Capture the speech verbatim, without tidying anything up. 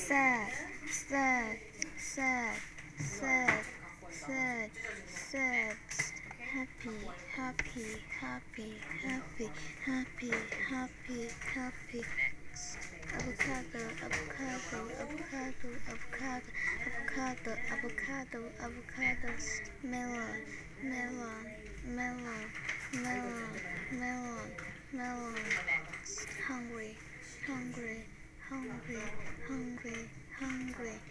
sad, sad, sad, sad, sad, sad, happy, happy, happy, happy, happy, happy, happy. Avocado, avocado, avocado, avocado, avocado, avocado, avocado, melon, melon, melon, melon, melon, melon, hungry, hungry, hungry, hungry, hungry.